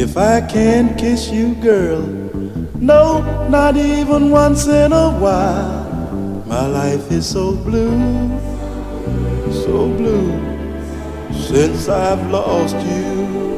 if I can't kiss you, girl. No, not even once in a while. My life is so blue, so blue, since I've lost you.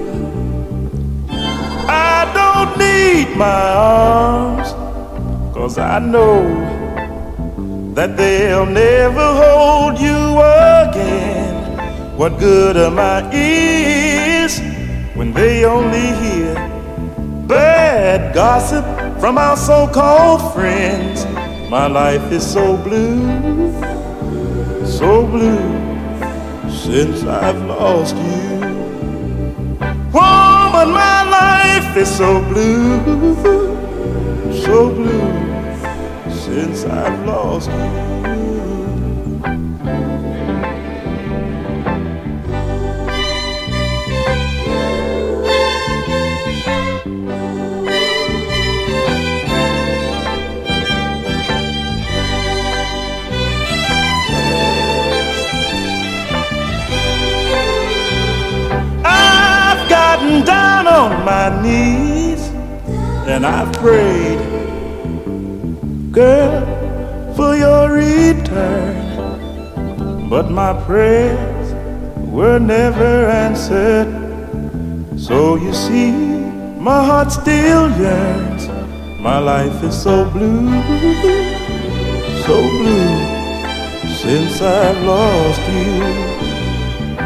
I don't need my arms, 'cause I know that they'll never hold you again. What good are my ears when they only hear bad gossip from our so-called friends? My life is so blue, since I've lost you. Woman, my life is so blue, since I've lost you. Down on my knees and I've prayed, girl, for your return, but my prayers were never answered. So you see, my heart still yearns. My life is so blue, since I've lost you.